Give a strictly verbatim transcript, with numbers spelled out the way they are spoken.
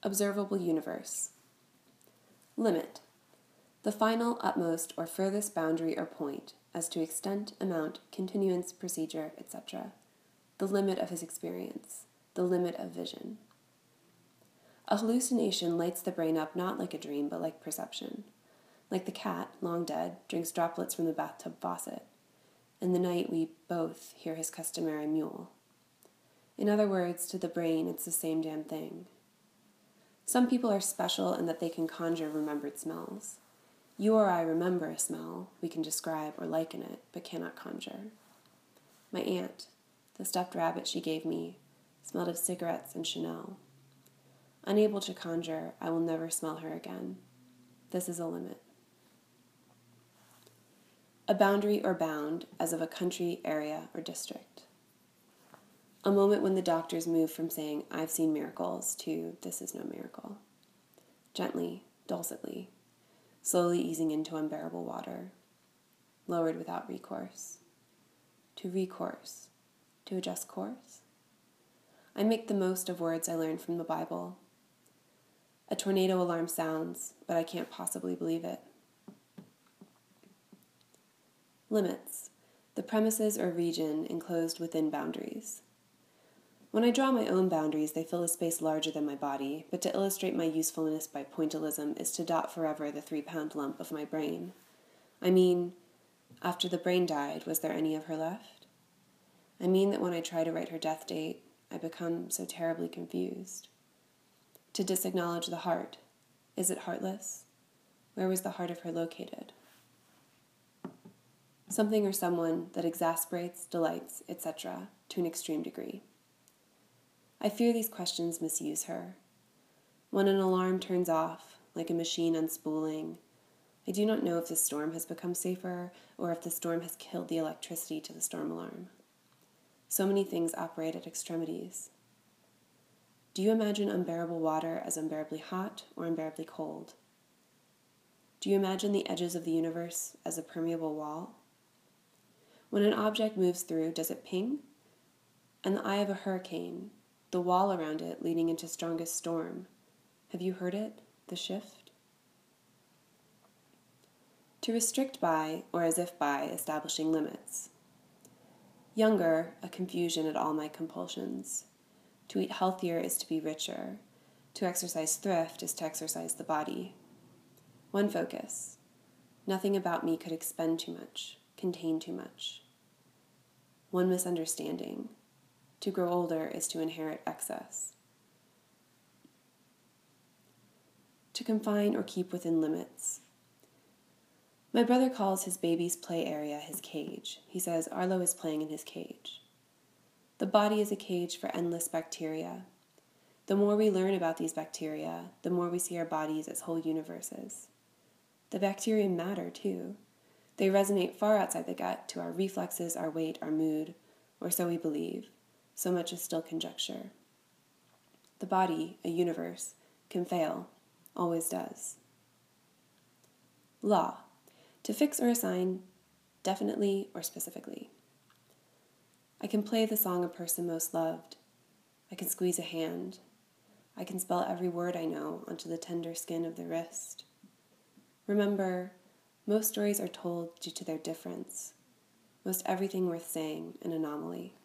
Observable universe. Limit. The final, utmost, or furthest boundary or point as to extent, amount, continuance, procedure, et cetera. The limit of his experience. The limit of vision. A hallucination lights the brain up not like a dream, but like perception. Like the cat, long dead, drinks droplets from the bathtub faucet. In the night we both hear his customary mule. In other words, to the brain, it's the same damn thing. Some people are special in that they can conjure remembered smells. You or I remember a smell, we can describe or liken it, but cannot conjure. My aunt, the stuffed rabbit she gave me, smelled of cigarettes and Chanel. Unable to conjure, I will never smell her again. This is a limit. A boundary or bound, as of a country, area, or district. A moment when the doctors move from saying, I've seen miracles, to this is no miracle. Gently, dulcetly, slowly easing into unbearable water. Lowered without recourse. To recourse. To adjust course. I make the most of words I learned from the Bible. A tornado alarm sounds, but I can't possibly believe it. Limits. The premises or region enclosed within boundaries. When I draw my own boundaries, they fill a space larger than my body, but to illustrate my usefulness by pointillism is to dot forever the three-pound lump of my brain. I mean, after the brain died, was there any of her left? I mean that when I try to write her death date, I become so terribly confused. To disacknowledge the heart. Is it heartless? Where was the heart of her located? Something or someone that exasperates, delights, et cetera, to an extreme degree. I fear these questions misuse her. When an alarm turns off, like a machine unspooling, I do not know if the storm has become safer or if the storm has killed the electricity to the storm alarm. So many things operate at extremities. Do you imagine unbearable water as unbearably hot or unbearably cold? Do you imagine the edges of the universe as a permeable wall? When an object moves through, does it ping? In the eye of a hurricane, the wall around it leading into strongest storm, have you heard it, the shift? To restrict by, or as if by, establishing limits. Younger, a confusion at all my compulsions. To eat healthier is to be richer. To exercise thrift is to exercise the body. One focus. Nothing about me could expend too much, contain too much. One misunderstanding. To grow older is to inherit excess. To confine or keep within limits. My brother calls his baby's play area his cage. He says Arlo is playing in his cage. The body is a cage for endless bacteria. The more we learn about these bacteria, the more we see our bodies as whole universes. The bacteria matter, too. They resonate far outside the gut to our reflexes, our weight, our mood, or so we believe. So much is still conjecture. The body, a universe, can fail, always does. Law. To fix or assign, definitely or specifically. I can play the song a person most loved. I can squeeze a hand. I can spell every word I know onto the tender skin of the wrist. Remember, most stories are told due to their difference. Most everything worth saying an anomaly.